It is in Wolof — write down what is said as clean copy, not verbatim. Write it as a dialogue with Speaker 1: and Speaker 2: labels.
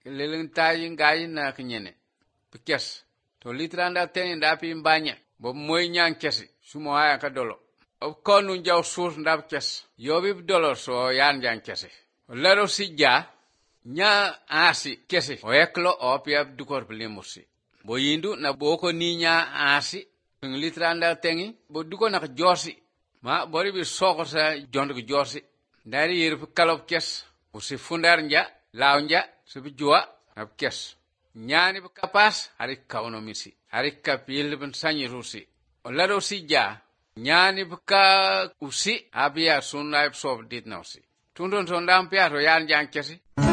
Speaker 1: leleng tayi ngayi na knyene pikes to litranda ten ndapi mbanya bo moy nyang kesi sumo haya ka dolo konu jaw sur ndap kes yobi dolo so yan jang kesi lero sija nya asi kesi o eklo opia dukor blemusi bo yindu na boko ni nya asi ping litranda tengi bo duko na jorsi ma bori bi soko sa jondo jorsi dari yir kalop kes usi fundar nja lawnja subi jua ab kes nyani bu kapas hari kauno misi hari kapil ben sanyi rusi olaro sija nyani bu ka usi abia sunna sof dit nausi tundon sondam piato yan jang kesi